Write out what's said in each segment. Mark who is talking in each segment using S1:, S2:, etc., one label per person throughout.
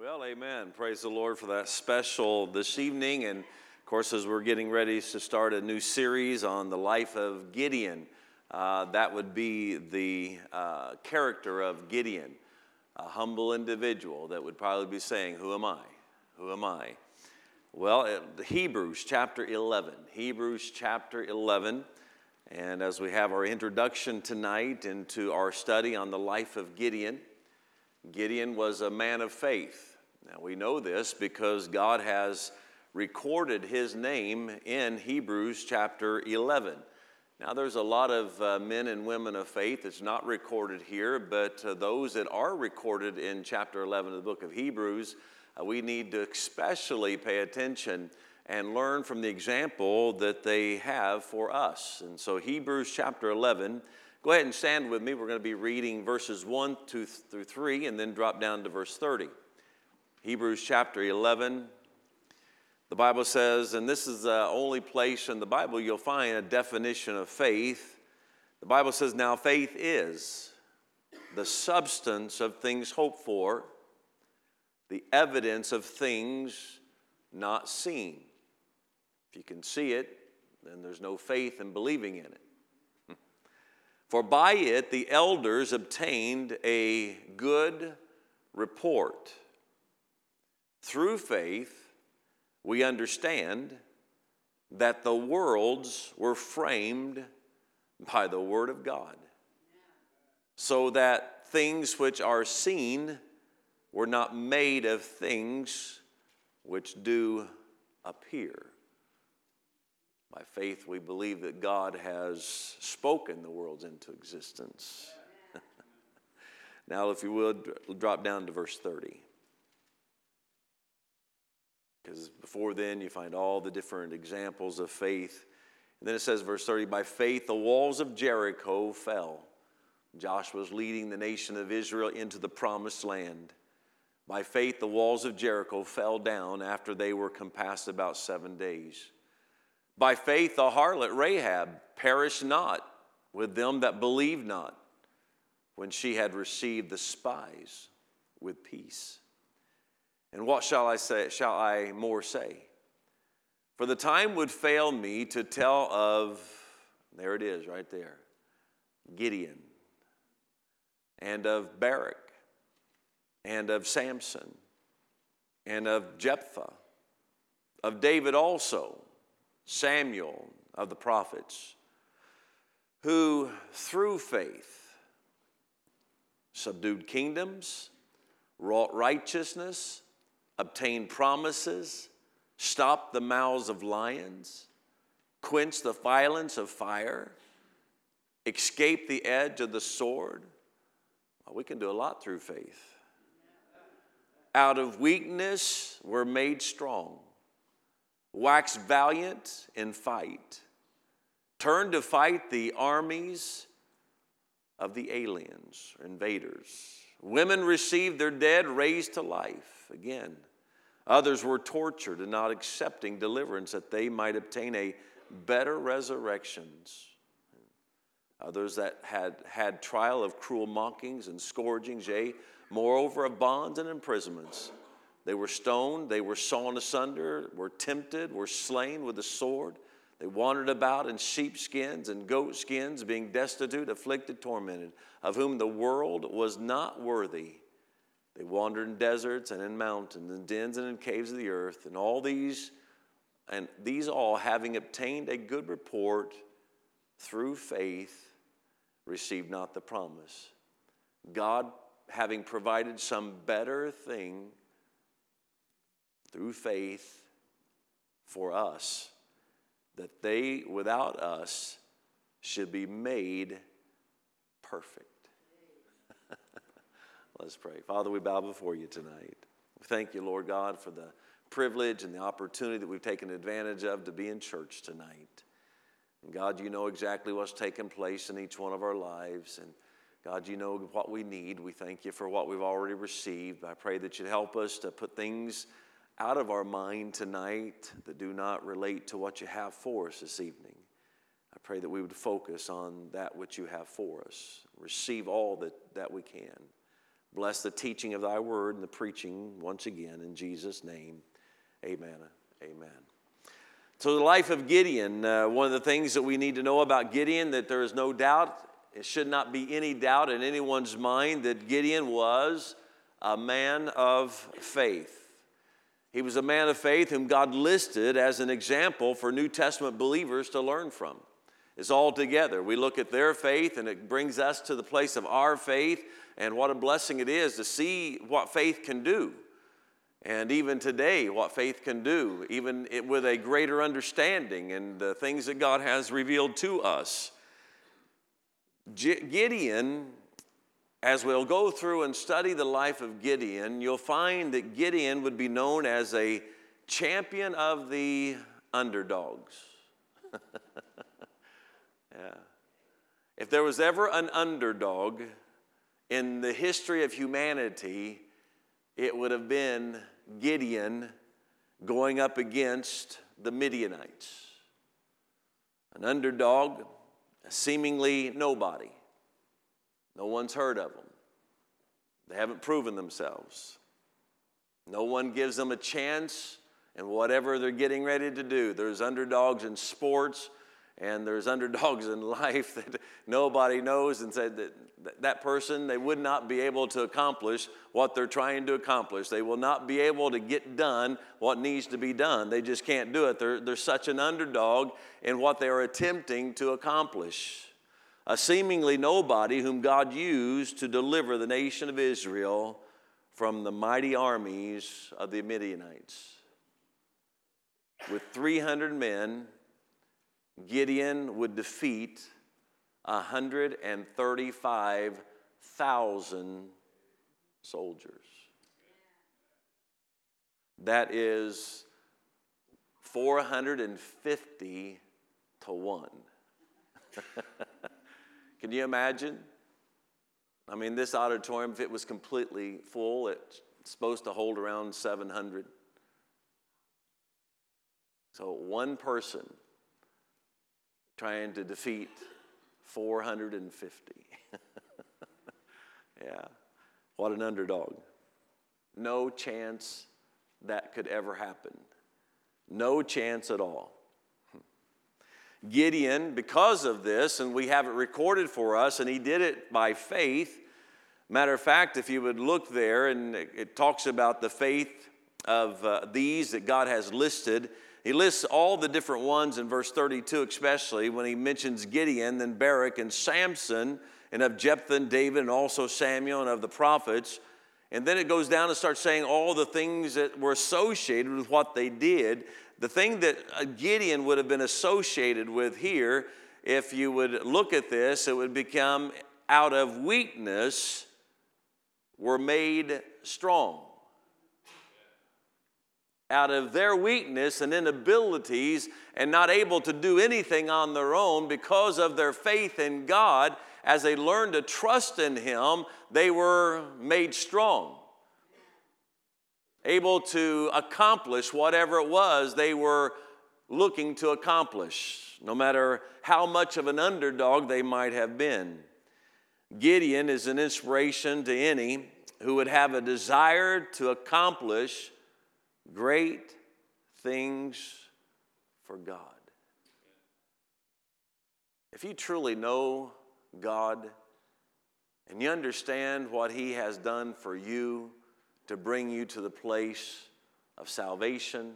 S1: Well, amen. Praise the Lord for that special this evening. And of course, as we're getting ready to start a new series on the life of Gideon, that would be the character of Gideon, a humble individual that would probably be saying, "Who am I? Who am I?" Well, Hebrews chapter 11. Hebrews chapter 11. And as we have our introduction tonight into our study on the life of Gideon, Gideon was a man of faith. Now we know this because God has recorded his name in Hebrews chapter 11. Now there's a lot of men and women of faith that's not recorded here, but those that are recorded in chapter 11 of the book of Hebrews, we need to especially pay attention and learn from the example that they have for us. And so Hebrews chapter 11, go ahead and stand with me. We're going to be reading verses 1 through 3 and then drop down to verse 30. Hebrews chapter 11, the Bible says, and this is the only place in the Bible you'll find a definition of faith. The Bible says, "Now faith is the substance of things hoped for, the evidence of things not seen." If you can see it, then there's no faith in believing in it. "For by it the elders obtained a good report. Through faith we understand that the worlds were framed by the word of God, so that things which are seen were not made of things which do appear." By faith, we believe that God has spoken the worlds into existence. Now, if you would, drop down to verse 30. Because before then, you find all the different examples of faith. And then it says, verse 30, "By faith, the walls of Jericho fell." Joshua was leading the nation of Israel into the promised land. By faith, the walls of Jericho fell down after they were compassed about 7 days. By faith, the harlot Rahab perished not with them that believed not, when she had received the spies with peace. And what shall I say? Shall I more say? For the time would fail me to tell of, there it is right there, Gideon, and of Barak, and of Samson, and of Jephthah, of David also, Samuel, of the prophets, who through faith subdued kingdoms, wrought righteousness, obtained promises, stopped the mouths of lions, quenched the violence of fire, escaped the edge of the sword. Well, we can do a lot through faith. Out of weakness were made strong, waxed valiant in fight, turned to fight the armies of the aliens, or invaders. Women received their dead raised to life again. Others were tortured and not accepting deliverance that they might obtain a better resurrections. Others that had trial of cruel mockings and scourgings, yea, moreover of bonds and imprisonments. They were stoned, they were sawn asunder, were tempted, were slain with the sword. They wandered about in sheepskins and goatskins, being destitute, afflicted, tormented, of whom the world was not worthy. They wandered in deserts and in mountains, in dens and in caves of the earth, and these all, having obtained a good report through faith, received not the promise. God, having provided some better thing through faith for us, that they without us should be made perfect. Let's pray. Father, we bow before you tonight. We thank you, Lord God, for the privilege and the opportunity that we've taken advantage of to be in church tonight. And God, you know exactly what's taken place in each one of our lives. And God, you know what we need. We thank you for what we've already received. I pray that you'd help us to put things out of our mind tonight that do not relate to what you have for us this evening. I pray that we would focus on that which you have for us. Receive all that we can. Bless the teaching of thy word and the preaching once again in Jesus' name. Amen. Amen. So the life of Gideon, one of the things that we need to know about Gideon, that there is no doubt, it should not be any doubt in anyone's mind that Gideon was a man of faith. He was a man of faith whom God listed as an example for New Testament believers to learn from. It's all together. We look at their faith and it brings us to the place of our faith, and what a blessing it is to see what faith can do. And even today, what faith can do, even with a greater understanding and the things that God has revealed to us. Gideon, as we'll go through and study the life of Gideon, you'll find that Gideon would be known as a champion of the underdogs. Yeah. If there was ever an underdog in the history of humanity, it would have been Gideon going up against the Midianites. An underdog, seemingly nobody. No one's heard of them. They haven't proven themselves. No one gives them a chance in whatever they're getting ready to do. There's underdogs in sports, and there's underdogs in life that nobody knows, and said that person, they would not be able to accomplish what they're trying to accomplish. They will not be able to get done what needs to be done. They just can't do it. They're such an underdog in what they are attempting to accomplish. A seemingly nobody whom God used to deliver the nation of Israel from the mighty armies of the Midianites. With 300 men, Gideon would defeat 135,000 soldiers. That is 450 to 1. Can you imagine? I mean, this auditorium, if it was completely full, it's supposed to hold around 700. So one person trying to defeat 450. Yeah, what an underdog. No chance that could ever happen. No chance at all. Gideon, because of this, and we have it recorded for us, and he did it by faith. Matter of fact, if you would look there, and it talks about the faith of these that God has listed. He lists all the different ones in verse 32, especially when he mentions Gideon, then Barak and Samson, and of Jephthah and David, and also Samuel, and of the prophets. And then it goes down and starts saying all the things that were associated with what they did. The thing that Gideon would have been associated with here, if you would look at this, it would become out of weakness were made strong. Out of their weakness and inabilities and not able to do anything on their own, because of their faith in God, as they learned to trust in Him, they were made strong. Able to accomplish whatever it was they were looking to accomplish, no matter how much of an underdog they might have been. Gideon is an inspiration to any who would have a desire to accomplish great things for God. If you truly know God and you understand what He has done for you to bring you to the place of salvation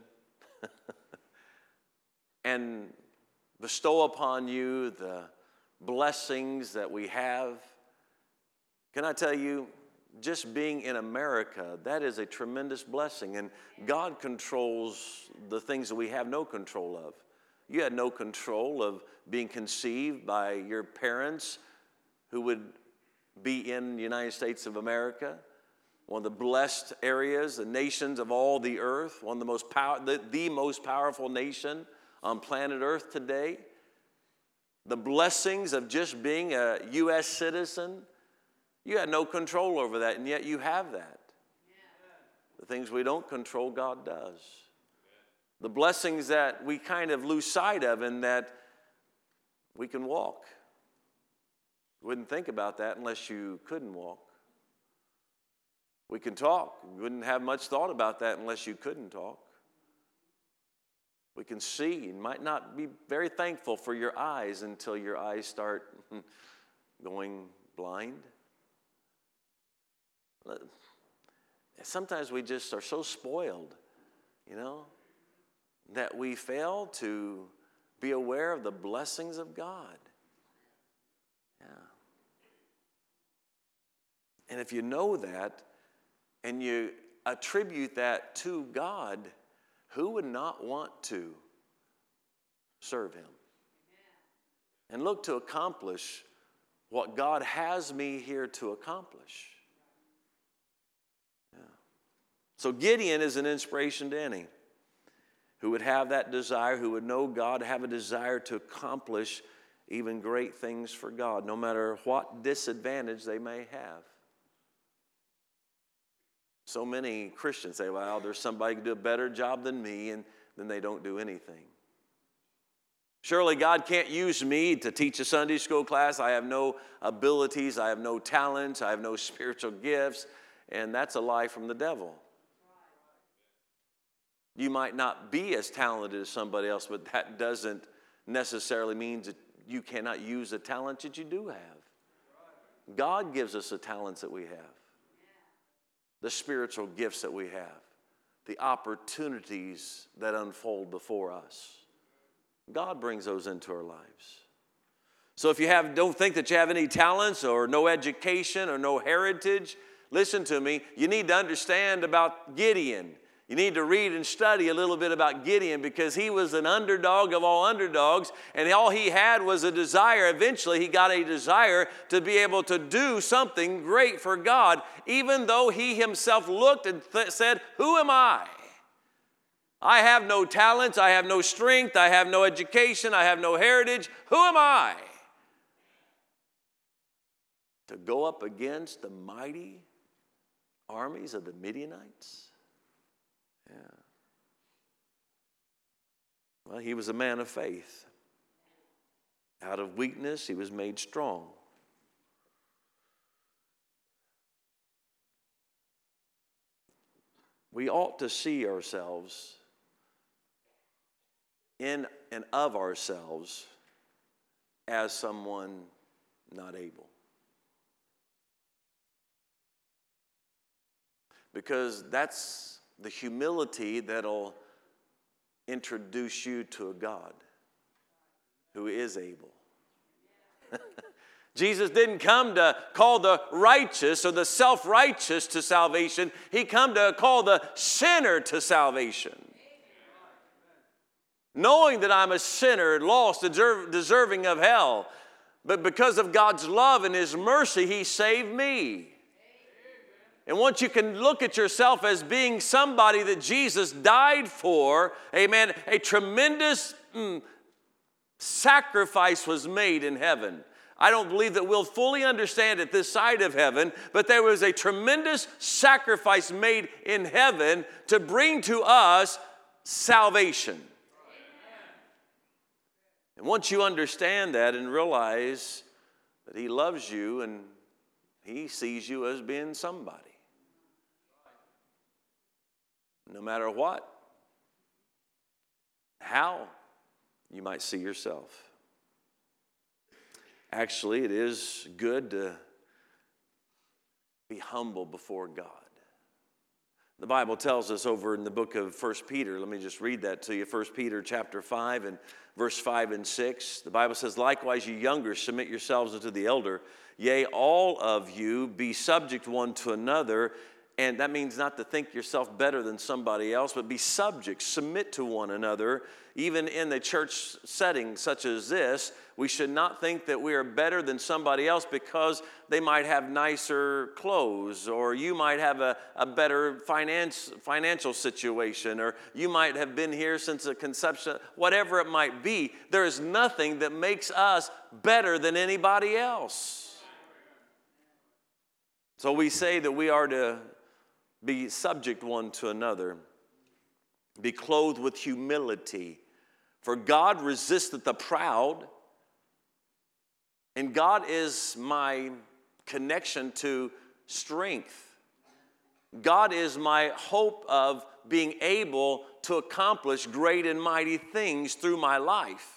S1: and bestow upon you the blessings that we have, can I tell you, just being in America, that is a tremendous blessing. And God controls the things that we have no control of. You had no control of being conceived by your parents who would be in the United States of America, one of the blessed areas, the nations of all the earth, one of the most powerful nation on planet Earth today. The blessings of just being a U.S. citizen, you had no control over that, and yet you have that. The things we don't control, God does. The blessings that we kind of lose sight of, and that we can walk. Wouldn't think about that unless you couldn't walk. We can talk. You wouldn't have much thought about that unless you couldn't talk. We can see. You might not be very thankful for your eyes until your eyes start going blind. Sometimes we just are so spoiled, that we fail to be aware of the blessings of God. Yeah. And if you know that and you attribute that to God, who would not want to serve Him and look to accomplish what God has me here to accomplish? Yeah. So Gideon is an inspiration to any who would have that desire, who would know God, have a desire to accomplish even great things for God, no matter what disadvantage they may have. So many Christians say, well, there's somebody who can do a better job than me, and then they don't do anything. Surely God can't use me to teach a Sunday school class. I have no abilities, I have no talents, I have no spiritual gifts, and that's a lie from the devil. You might not be as talented as somebody else, but that doesn't necessarily mean that you cannot use the talent that you do have. God gives us the talents that we have, the spiritual gifts that we have, the opportunities that unfold before us. God brings those into our lives. So if you don't think that you have any talents or no education or no heritage, listen to me. You need to understand about Gideon. You need to read and study a little bit about Gideon, because he was an underdog of all underdogs, and all he had was a desire. Eventually, he got a desire to be able to do something great for God, even though he himself looked and said, who am I? I have no talents, I have no strength, I have no education, I have no heritage. Who am I to go up against the mighty armies of the Midianites? Yeah. Well, he was a man of faith. Out of weakness, he was made strong. We ought to see ourselves in and of ourselves as someone not able. Because that's the humility that'll introduce you to a God who is able. Jesus didn't come to call the righteous or the self-righteous to salvation. He came to call the sinner to salvation. Knowing that I'm a sinner, lost, deserving of hell. But because of God's love and His mercy, He saved me. And once you can look at yourself as being somebody that Jesus died for, amen, a tremendous sacrifice was made in heaven. I don't believe that we'll fully understand it this side of heaven, but there was a tremendous sacrifice made in heaven to bring to us salvation. And once you understand that and realize that He loves you and He sees you as being somebody, no matter what, how you might see yourself. Actually, it is good to be humble before God. The Bible tells us over in the book of 1 Peter, let me just read that to you, 1 Peter chapter 5 and verse 5 and 6. The Bible says, likewise, you younger, submit yourselves unto the elder. Yea, all of you be subject one to another. And that means not to think yourself better than somebody else, but be subject, submit to one another. Even in the church setting such as this, we should not think that we are better than somebody else because they might have nicer clothes, or you might have a better financial situation, or you might have been here since the conception, whatever it might be. There is nothing that makes us better than anybody else. So we say that we are to be subject one to another. Be clothed with humility. For God resisteth the proud. And God is my connection to strength. God is my hope of being able to accomplish great and mighty things through my life.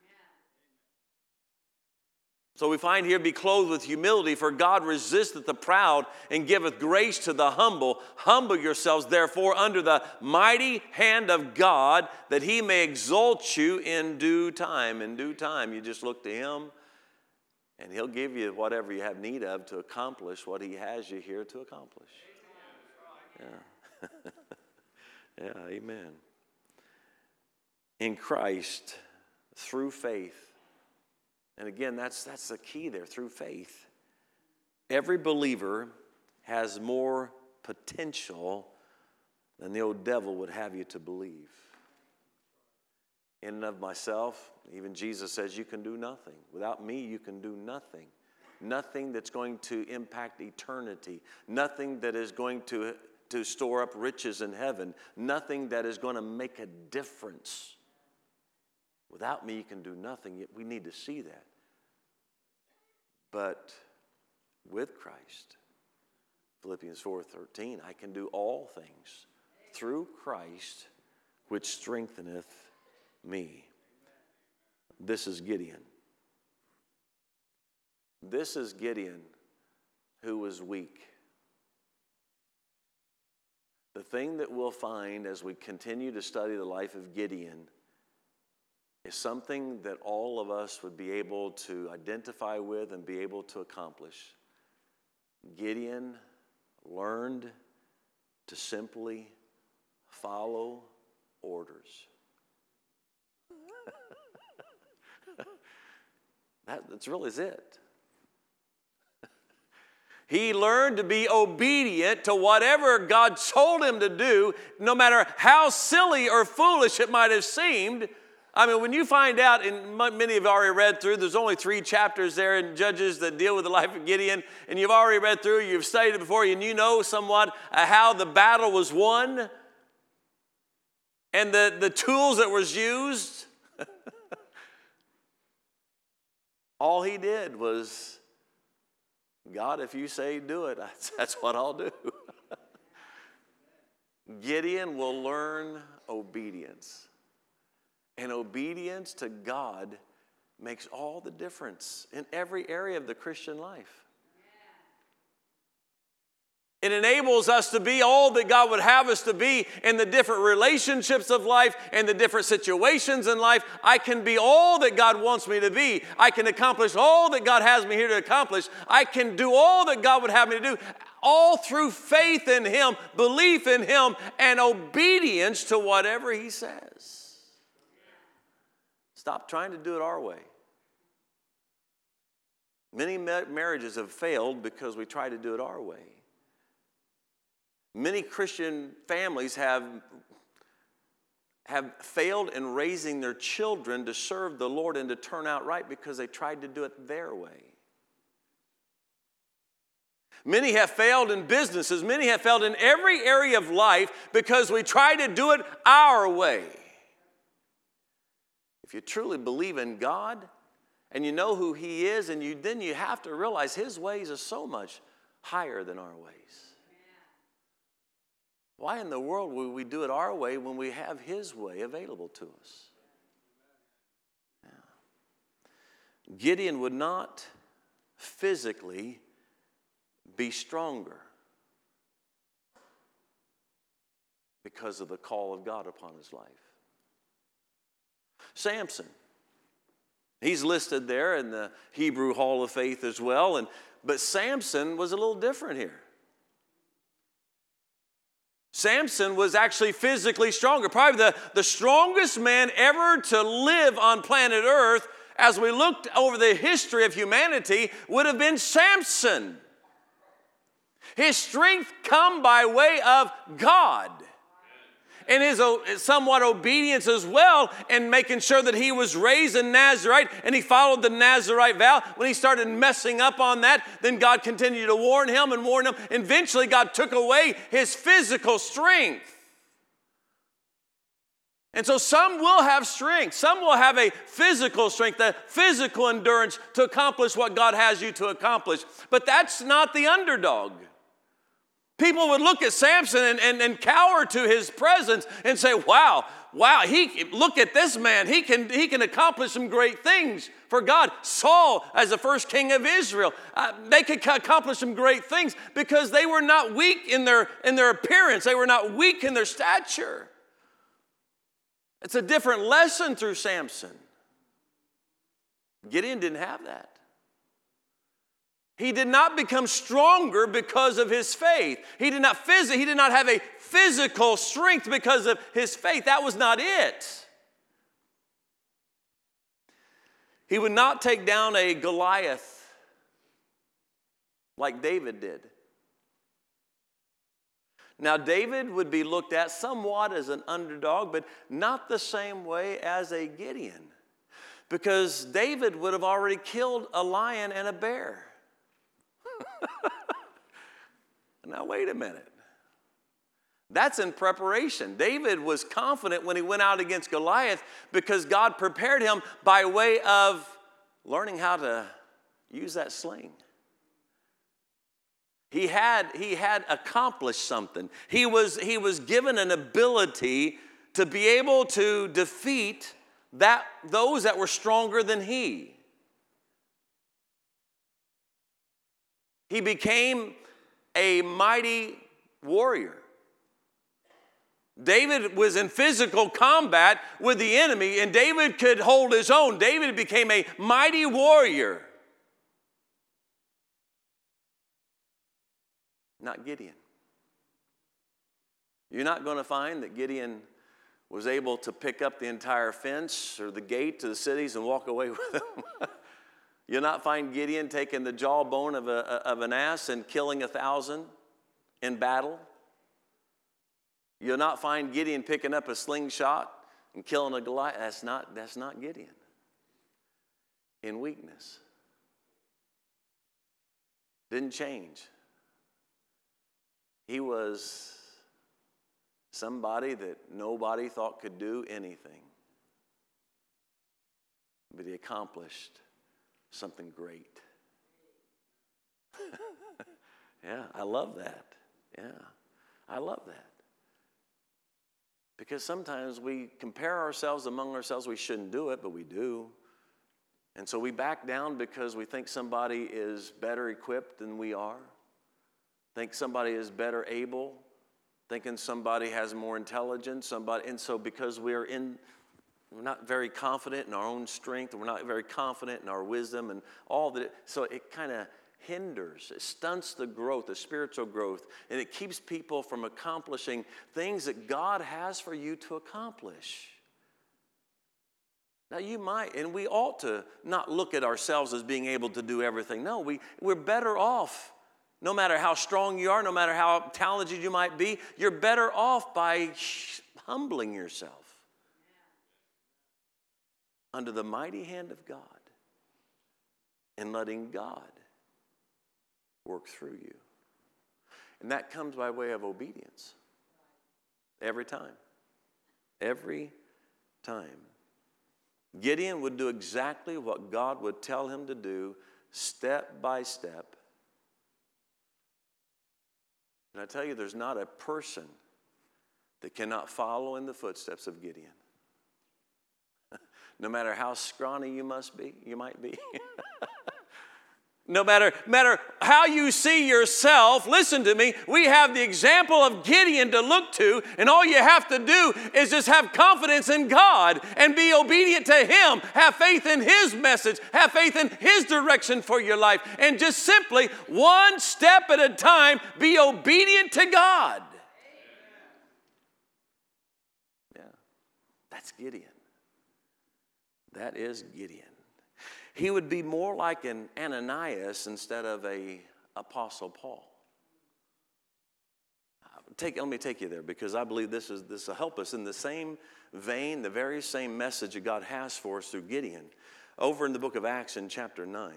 S1: So we find here, be clothed with humility, for God resisteth the proud and giveth grace to the humble. Humble yourselves, therefore, under the mighty hand of God, that he may exalt you in due time. In due time, you just look to him, and he'll give you whatever you have need of to accomplish what he has you here to accomplish. Yeah. Yeah, amen. In Christ, through faith. And again, that's the key there, through faith. Every believer has more potential than the old devil would have you to believe. In and of myself, even Jesus says you can do nothing. Without me, you can do nothing. Nothing that's going to impact eternity. Nothing that is going to store up riches in heaven. Nothing that is going to make a difference. Without me, you can do nothing. Yet we need to see that. But with Christ, Philippians 4:13, I can do all things through Christ, which strengtheneth me. This is Gideon. This is Gideon who was weak. The thing that we'll find as we continue to study the life of Gideon is something that all of us would be able to identify with and be able to accomplish. Gideon learned to simply follow orders. That's really it. He learned to be obedient to whatever God told him to do, no matter how silly or foolish it might have seemed. I mean, when you find out, and many have already read through, there's only 3 chapters there in Judges that deal with the life of Gideon, and you've already read through, you've studied it before, and you know somewhat how the battle was won and the tools that was used. All he did was, God, if you say do it, that's what I'll do. Gideon will learn obedience. And obedience to God makes all the difference in every area of the Christian life. It enables us to be all that God would have us to be in the different relationships of life and the different situations in life. I can be all that God wants me to be. I can accomplish all that God has me here to accomplish. I can do all that God would have me to do, all through faith in him, belief in him, and obedience to whatever he says. Stop trying to do it our way. Many marriages have failed because we try to do it our way. Many Christian families have failed in raising their children to serve the Lord and to turn out right because they tried to do it their way. Many have failed in businesses. Many have failed in every area of life because we try to do it our way. If you truly believe in God and you know who he is, and then you have to realize his ways are so much higher than our ways. Why in the world would we do it our way when we have his way available to us? Yeah. Gideon would not physically be stronger because of the call of God upon his life. Samson, he's listed there in the Hebrew Hall of Faith as well, but Samson was a little different here. Samson was actually physically stronger, probably the strongest man ever to live on planet Earth, as we looked over the history of humanity, would have been Samson. His strength come by way of God. And his somewhat obedience as well, and making sure that he was raised in Nazarite and he followed the Nazarite vow. When he started messing up on that, then God continued to warn him. Eventually God took away his physical strength. And so some will have strength. Some will have a physical strength, a physical endurance to accomplish what God has you to accomplish. But that's not the underdog. People would look at Samson and cower to his presence and say, wow, look at this man. He can accomplish some great things for God. Saul, as the first king of Israel, they could accomplish some great things because they were not weak in their appearance. They were not weak in their stature. It's a different lesson through Samson. Gideon didn't have that. He did not become stronger because of his faith. He did not have a physical strength because of his faith. That was not it. He would not take down a Goliath like David did. Now, David would be looked at somewhat as an underdog, but not the same way as a Gideon, because David would have already killed a lion and a bear. Now, wait a minute. That's in preparation. David was confident when he went out against Goliath because God prepared him by way of learning how to use that sling. He had accomplished something. He was given an ability to be able to defeat those that were stronger than he. He became a mighty warrior. David was in physical combat with the enemy, and David could hold his own. David became a mighty warrior. Not Gideon. You're not going to find that Gideon was able to pick up the entire fence or the gate to the cities and walk away with them. You'll not find Gideon taking the jawbone of an ass and killing 1,000 in battle. You'll not find Gideon picking up a slingshot and killing a Goliath. That's not Gideon. In weakness. Didn't change. He was somebody that nobody thought could do anything. But he accomplished something great. Yeah, I love that. Yeah, I love that. Because sometimes we compare ourselves among ourselves. We shouldn't do it, but we do. And so we back down because we think somebody is better equipped than we are. Think somebody is better able. Thinking somebody has more intelligence. And so because we're not very confident in our own strength, we're not very confident in our wisdom and all that. So it kind of hinders, it stunts the growth, the spiritual growth, and it keeps people from accomplishing things that God has for you to accomplish. Now you might, and we ought to not look at ourselves as being able to do everything. No, we're better off. No matter how strong you are, no matter how talented you might be, you're better off by humbling yourself under the mighty hand of God and letting God work through you. And that comes by way of obedience. Every time. Every time. Gideon would do exactly what God would tell him to do, step by step. And I tell you, there's not a person that cannot follow in the footsteps of Gideon. No matter how scrawny you might be. No matter how you see yourself, listen to me, we have the example of Gideon to look to, and all you have to do is just have confidence in God and be obedient to Him. Have faith in His message. Have faith in His direction for your life. And just simply, one step at a time, be obedient to God. Yeah, that's Gideon. That is Gideon. He would be more like an Ananias instead of an Apostle Paul. Let me take you there, because I believe this will help us in the same vein, the very same message that God has for us through Gideon. Over in the book of Acts in chapter 9.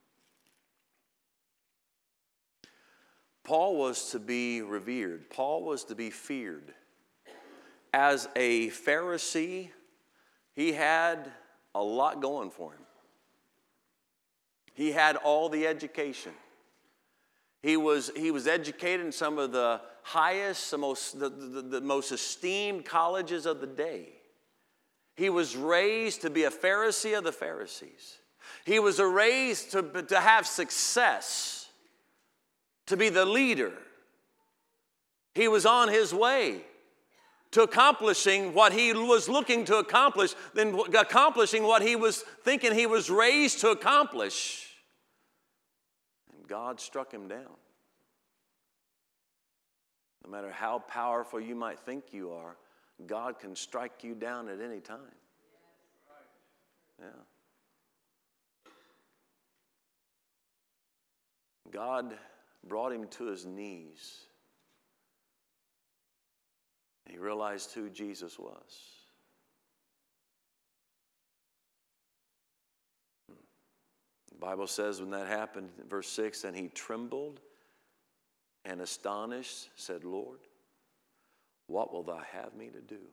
S1: Paul was to be revered. Paul was to be feared. As a Pharisee, he had a lot going for him. He had all the education. He was educated in some of the highest, the most esteemed colleges of the day. He was raised to be a Pharisee of the Pharisees. He was raised to have success, to be the leader. He was on his way to accomplishing what he was looking to accomplish, then accomplishing what he was thinking he was raised to accomplish. And God struck him down. No matter how powerful you might think you are, God can strike you down at any time. Yeah. God brought him to his knees. He realized who Jesus was. The Bible says when that happened, in verse 6, and he trembled and astonished, said, Lord, what will thou have me to do?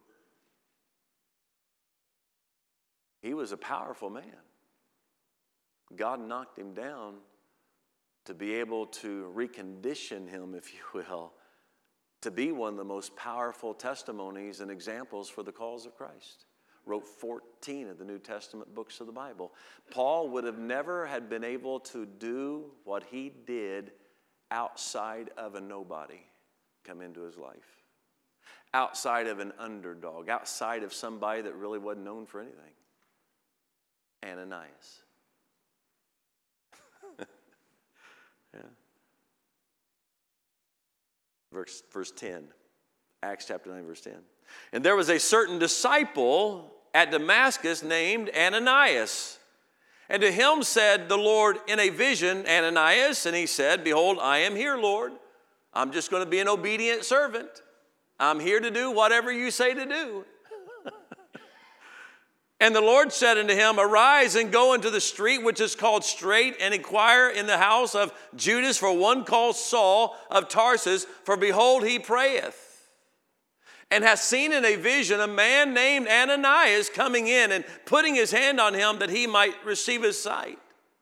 S1: He was a powerful man. God knocked him down to be able to recondition him, if you will, to be one of the most powerful testimonies and examples for the cause of Christ. Wrote 14 of the New Testament books of the Bible. Paul would have never had been able to do what he did outside of a nobody come into his life. Outside of an underdog. Outside of somebody that really wasn't known for anything. Ananias. Yeah. Verse 10. Acts chapter 9, verse 10. And there was a certain disciple at Damascus named Ananias. And to him said the Lord in a vision, Ananias, and he said, Behold, I am here, Lord. I'm just going to be an obedient servant. I'm here to do whatever you say to do. And the Lord said unto him, Arise and go into the street which is called Straight, and inquire in the house of Judas for one called Saul of Tarsus, for behold, he prayeth, and hath seen in a vision a man named Ananias coming in and putting his hand on him that he might receive his sight.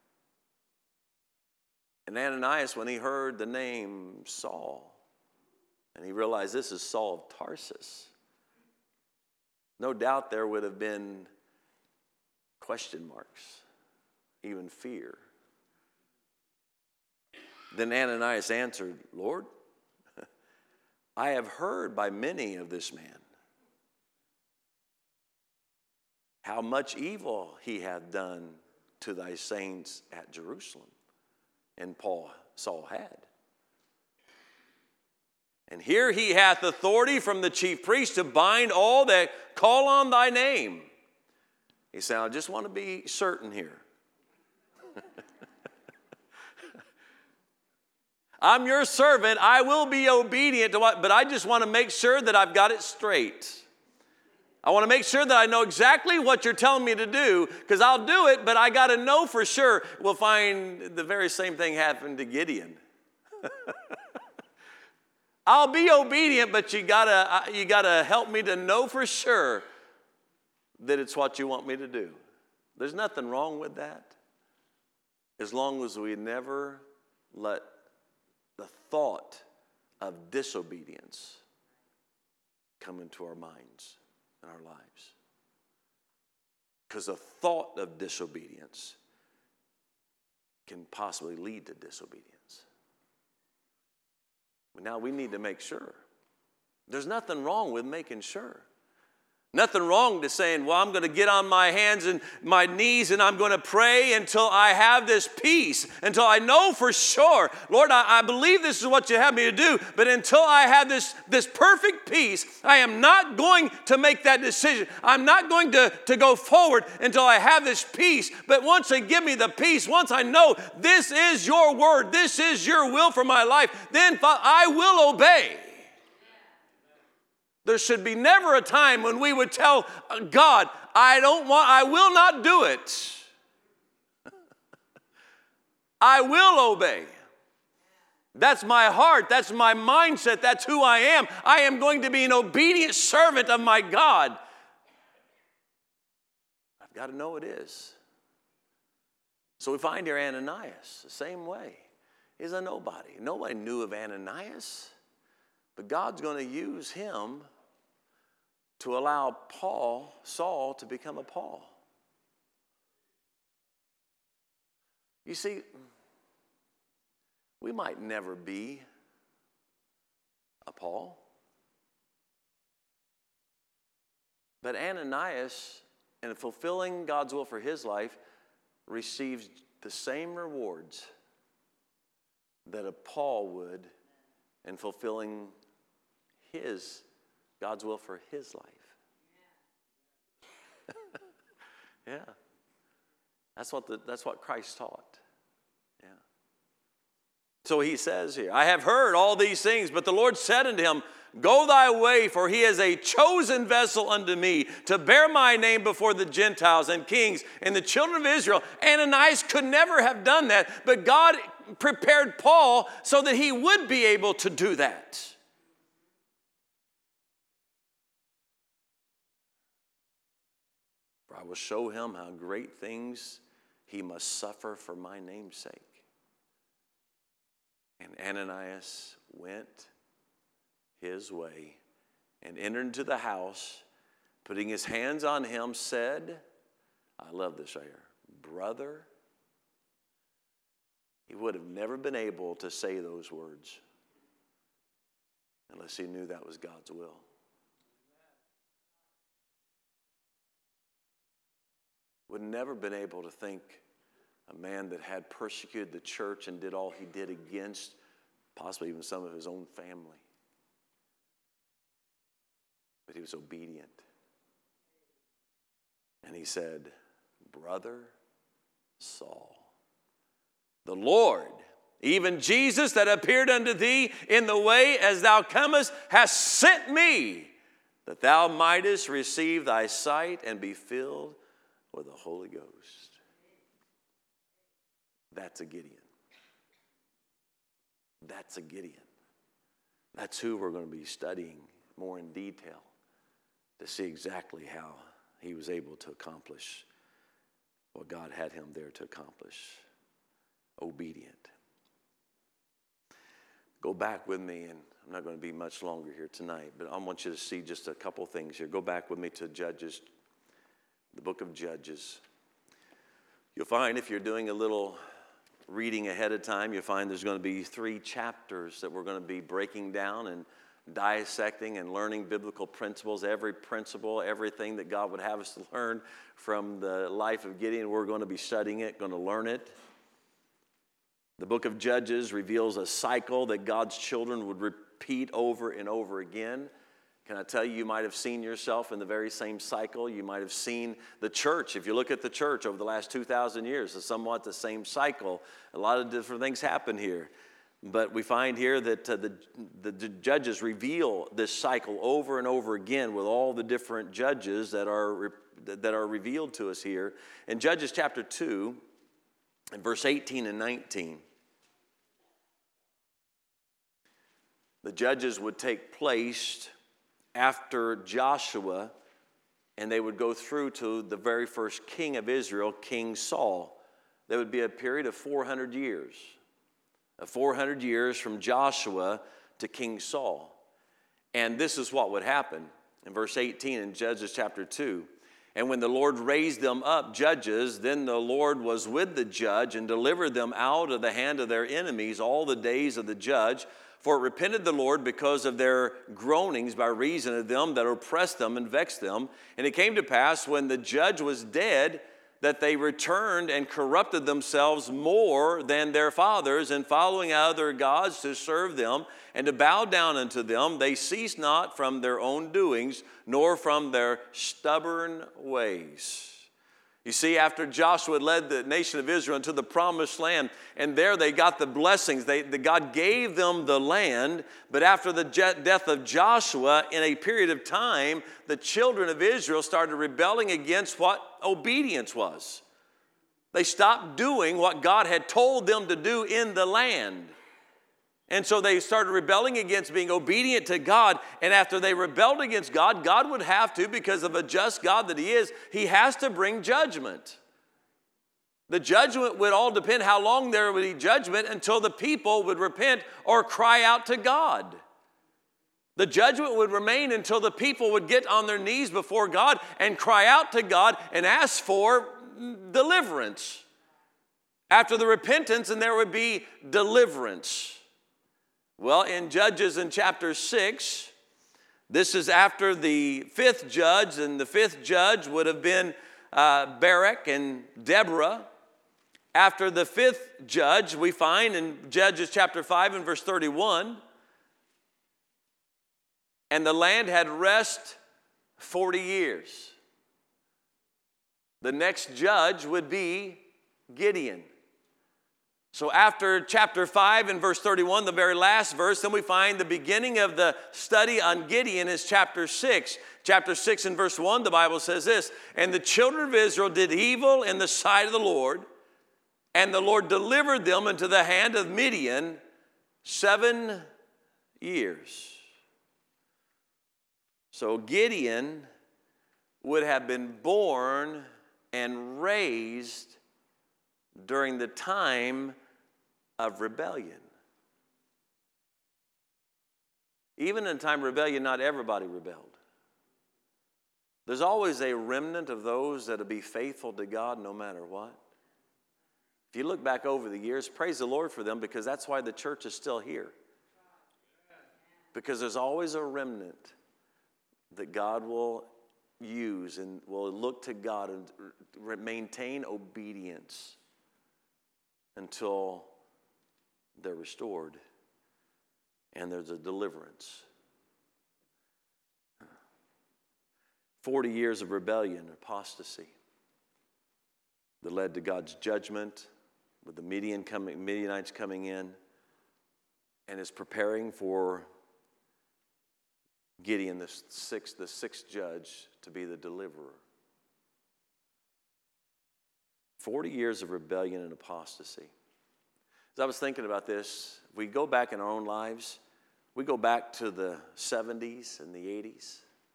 S1: And Ananias, when he heard the name Saul, and he realized this is Saul of Tarsus, no doubt there would have been question marks, even fear. Then Ananias answered, Lord, I have heard by many of this man how much evil he hath done to thy saints at Jerusalem. And Saul had. And here he hath authority from the chief priest to bind all that call on thy name. He said, I just want to be certain here. I'm your servant. I will be obedient to what, but I just want to make sure that I've got it straight. I want to make sure that I know exactly what you're telling me to do, because I'll do it, but I got to know for sure. We'll find the very same thing happened to Gideon. I'll be obedient, but you gotta help me to know for sure that it's what you want me to do. There's nothing wrong with that, as long as we never let the thought of disobedience come into our minds and our lives. Because a thought of disobedience can possibly lead to disobedience. But now we need to make sure. There's nothing wrong with making sure. Nothing wrong to saying, well, I'm going to get on my hands and my knees and I'm going to pray until I have this peace, until I know for sure, Lord, I believe this is what you have me to do, but until I have this perfect peace, I am not going to make that decision. I'm not going to go forward until I have this peace. But once they give me the peace, once I know this is your word, this is your will for my life, then I will obey. There should be never a time when we would tell God, I will not do it. I will obey. That's my heart. That's my mindset. That's who I am. I am going to be an obedient servant of my God. I've got to know it is. So we find here Ananias the same way. is a nobody. Nobody knew of Ananias, but God's going to use him to allow Saul, to become a Paul. You see, we might never be a Paul, but Ananias, in fulfilling God's will for his life, receives the same rewards that a Paul would in fulfilling God's will for his life. Yeah. That's what Christ taught. Yeah. So he says here, I have heard all these things, but the Lord said unto him, go thy way, for he is a chosen vessel unto me to bear my name before the Gentiles and kings and the children of Israel. Ananias could never have done that, but God prepared Paul so that he would be able to do that. For I will show him how great things he must suffer for my name's sake. And Ananias went his way and entered into the house, putting his hands on him, said, I love this right here, brother. He would have never been able to say those words unless he knew that was God's will. Would never been able to think a man that had persecuted the church and did all he did against possibly even some of his own family. But he was obedient. And he said, brother Saul, the Lord, even Jesus that appeared unto thee in the way as thou comest, has sent me, that thou mightest receive thy sight and be filled with the Holy Ghost. That's a Gideon. That's a Gideon. That's who we're going to be studying more in detail to see exactly how he was able to accomplish what God had him there to accomplish. Obedient. Go back with me, and I'm not going to be much longer here tonight, but I want you to see just a couple things here. Go back with me to Judges, the book of Judges. You'll find if you're doing a little reading ahead of time, you'll find there's going to be 3 chapters that we're going to be breaking down and dissecting and learning biblical principles. Every principle, everything that God would have us to learn from the life of Gideon, we're going to be studying it, going to learn it. The book of Judges reveals a cycle that God's children would repeat over and over again. Can I tell you, you might have seen yourself in the very same cycle. You might have seen the church. If you look at the church over the last 2,000 years, it's somewhat the same cycle. A lot of different things happen here. But we find here that the judges reveal this cycle over and over again with all the different judges that are revealed to us here. In Judges chapter 2, in verse 18 and 19, the judges would take place after Joshua, and they would go through to the very first king of Israel, King Saul. There would be a period of 400 years. 400 years from Joshua to King Saul. And this is what would happen. In verse 18 in Judges chapter 2, and when the Lord raised them up judges, then the Lord was with the judge and delivered them out of the hand of their enemies all the days of the judge. For it repented the Lord because of their groanings by reason of them that oppressed them and vexed them. And it came to pass when the judge was dead that they returned and corrupted themselves more than their fathers, and following other gods to serve them and to bow down unto them. They ceased not from their own doings, nor from their stubborn ways. You see, after Joshua led the nation of Israel into the promised land, and there they got the blessings. God gave them the land, but after the death of Joshua, in a period of time, the children of Israel started rebelling against what obedience was. They stopped doing what God had told them to do in the land. And so they started rebelling against being obedient to God. And after they rebelled against God, God would have to, because of a just God that He is, He has to bring judgment. The judgment would all depend how long there would be judgment until the people would repent or cry out to God. The judgment would remain until the people would get on their knees before God and cry out to God and ask for deliverance. After the repentance, and there would be deliverance. Well, in Judges in chapter 6, this is after the fifth judge, and the fifth judge would have been Barak and Deborah. After the fifth judge, we find in Judges chapter 5 and verse 31, and the land had rest 40 years. The next judge would be Gideon. So after chapter 5 and verse 31, the very last verse, then we find the beginning of the study on Gideon is chapter 6. Chapter 6 and verse 1, the Bible says this, and the children of Israel did evil in the sight of the Lord, and the Lord delivered them into the hand of Midian 7 years. So Gideon would have been born and raised during the time of rebellion. Even in time of rebellion, not everybody rebelled. There's always a remnant of those that will be faithful to God no matter what. If you look back over the years, praise the Lord for them, because that's why the church is still here. Because there's always a remnant that God will use and will look to God and maintain obedience until they're restored and there's a deliverance. 40 years of rebellion and apostasy that led to God's judgment with the Midianites coming in, and is preparing for Gideon, the sixth judge, to be the deliverer. 40 years of rebellion and apostasy. As I was thinking about this, we go back in our own lives. We go back to the 70s and the 80s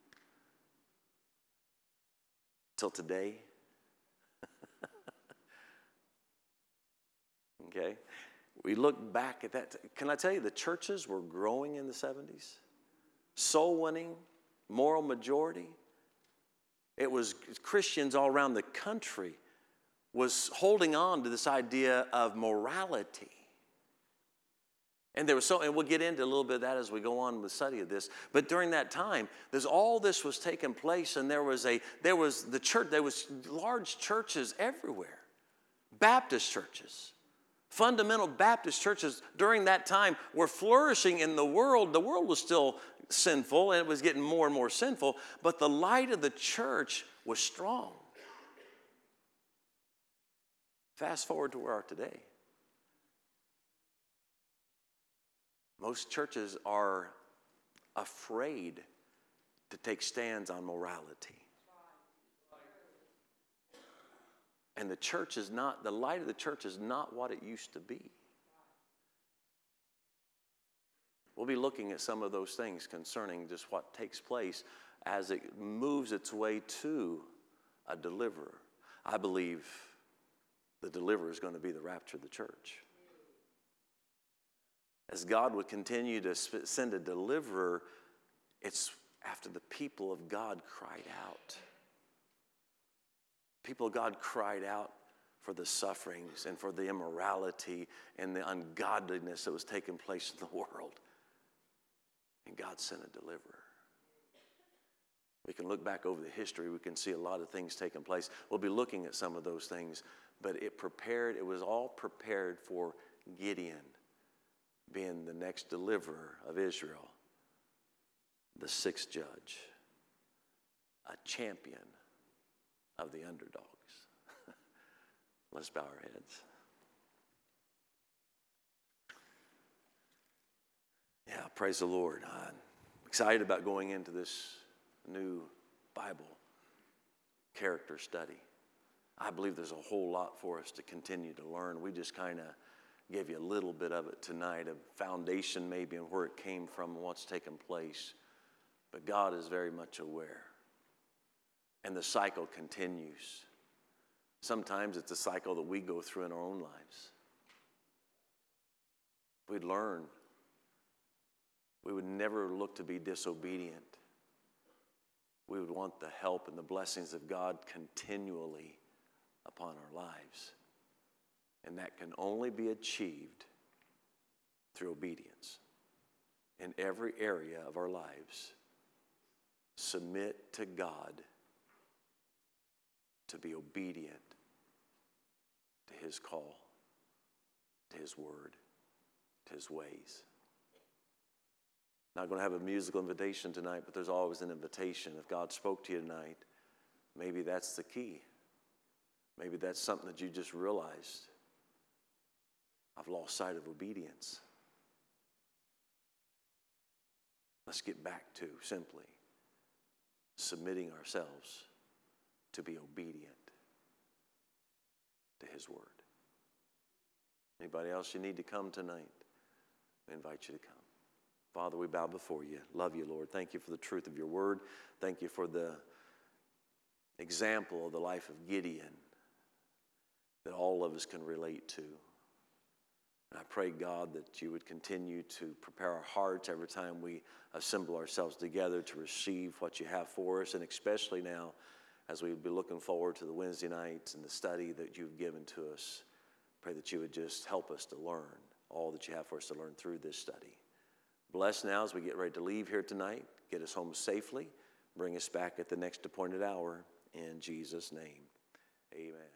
S1: till today. Okay? We look back at that. Can I tell you, the churches were growing in the 70s? Soul winning, moral majority. It was Christians all around the country was holding on to this idea of morality. And there was and we'll get into a little bit of that as we go on with the study of this. But during that time, all this was taking place, and there was large churches everywhere. Baptist churches. Fundamental Baptist churches during that time were flourishing in the world. The world was still sinful, and it was getting more and more sinful, but the light of the church was strong. Fast forward to where we are today. Most churches are afraid to take stands on morality. And the light of the church is not what it used to be. We'll be looking at some of those things concerning just what takes place as it moves its way to a deliverer. I believe the deliverer is going to be the rapture of the church. As God would continue to send a deliverer, it's after the people of God cried out. People of God cried out for the sufferings and for the immorality and the ungodliness that was taking place in the world. And God sent a deliverer. We can look back over the history. We can see a lot of things taking place. We'll be looking at some of those things. But it was all prepared for Gideon being the next deliverer of Israel, the sixth judge, a champion of the underdogs. Let's bow our heads. Yeah, praise the Lord. I'm excited about going into this new Bible character study. I believe there's a whole lot for us to continue to learn. We just kind of gave you a little bit of it tonight, a foundation maybe and where it came from and what's taken place. But God is very much aware. And the cycle continues. Sometimes it's a cycle that we go through in our own lives. We'd learn. We would never look to be disobedient. We would want the help and the blessings of God continually upon our lives. And that can only be achieved through obedience. In every area of our lives, submit to God to be obedient to His call, to His word, to His ways. Not going to have a musical invitation tonight, but there's always an invitation. If God spoke to you tonight, maybe that's the key. Maybe that's something that you just realized. I've lost sight of obedience. Let's get back to simply submitting ourselves to be obedient to His word. Anybody else you need to come tonight? We invite you to come. Father, we bow before you. Love you, Lord. Thank you for the truth of your word. Thank you for the example of the life of Gideon that all of us can relate to. And I pray, God, that you would continue to prepare our hearts every time we assemble ourselves together to receive what you have for us, and especially now as we be looking forward to the Wednesday nights and the study that you've given to us. Pray that you would just help us to learn all that you have for us to learn through this study. Bless now as we get ready to leave here tonight. Get us home safely. Bring us back at the next appointed hour. In Jesus' name, amen.